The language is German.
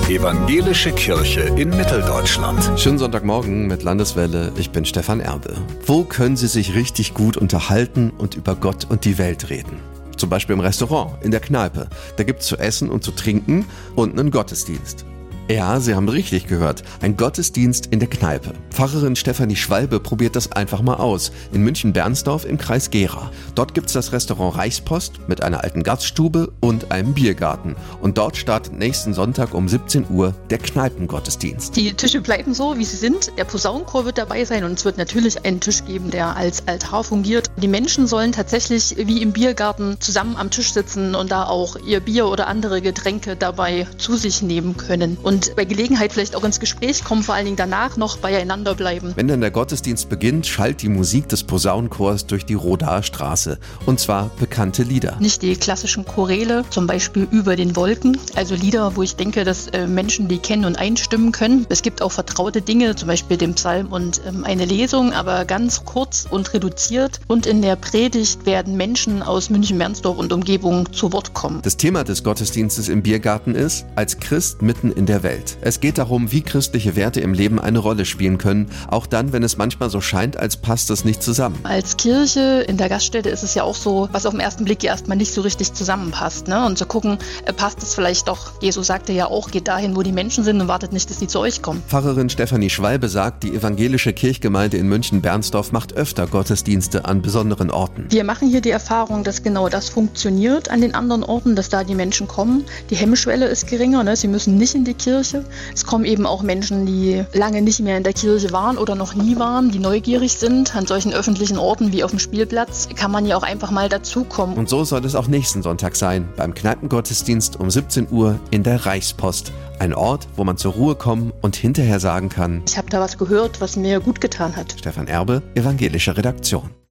Evangelische Kirche in Mitteldeutschland. Schönen Sonntagmorgen mit Landeswelle, ich bin Stefan Erbe. Wo können Sie sich richtig gut unterhalten und über Gott und die Welt reden? Zum Beispiel im Restaurant, in der Kneipe. Da gibt's zu essen und zu trinken und einen Gottesdienst. Ja, Sie haben richtig gehört. Ein Gottesdienst in der Kneipe. Pfarrerin Stefanie Schwalbe probiert das einfach mal aus. In München-Bernsdorf im Kreis Gera. Dort gibt's das Restaurant Reichspost mit einer alten Gaststube und einem Biergarten. Und dort startet nächsten Sonntag um 17 Uhr der Kneipengottesdienst. Die Tische bleiben so, wie sie sind. Der Posaunenchor wird dabei sein und es wird natürlich einen Tisch geben, der als Altar fungiert. Die Menschen sollen tatsächlich wie im Biergarten zusammen am Tisch sitzen und da auch ihr Bier oder andere Getränke dabei zu sich nehmen können. Und bei Gelegenheit vielleicht auch ins Gespräch kommen, vor allen Dingen danach noch beieinander bleiben. Wenn dann der Gottesdienst beginnt, schallt die Musik des Posaunenchors durch die Rodaer Straße. Und zwar bekannte Lieder. Nicht die klassischen Choräle, zum Beispiel Über den Wolken. Also Lieder, wo ich denke, dass Menschen die kennen und einstimmen können. Es gibt auch vertraute Dinge, zum Beispiel den Psalm und eine Lesung, aber ganz kurz und reduziert. Und in der Predigt werden Menschen aus München-Bernsdorf und Umgebung zu Wort kommen. Das Thema des Gottesdienstes im Biergarten ist: Als Christ mitten in der Welt. Es geht darum, wie christliche Werte im Leben eine Rolle spielen können, auch dann, wenn es manchmal so scheint, als passt es nicht zusammen. Als Kirche in der Gaststätte ist es ja auch so, was auf den ersten Blick erstmal nicht so richtig zusammenpasst, ne? Und zu gucken, passt es vielleicht doch. Jesus sagte ja auch, geht dahin, wo die Menschen sind und wartet nicht, dass sie zu euch kommen. Pfarrerin Stefanie Schwalbe sagt, die evangelische Kirchgemeinde in München-Bernsdorf macht öfter Gottesdienste an besonderen Orten. Wir machen hier die Erfahrung, dass genau das funktioniert an den anderen Orten, dass da die Menschen kommen. Die Hemmschwelle ist geringer, ne? Sie müssen nicht in die Kirche. Es kommen eben auch Menschen, die lange nicht mehr in der Kirche waren oder noch nie waren, die neugierig sind. An solchen öffentlichen Orten wie auf dem Spielplatz kann man ja auch einfach mal dazukommen. Und so soll es auch nächsten Sonntag sein, beim Kneipengottesdienst um 17 Uhr in der Reichspost. Ein Ort, wo man zur Ruhe kommen und hinterher sagen kann: Ich habe da was gehört, was mir gut getan hat. Stefan Erbe, evangelische Redaktion.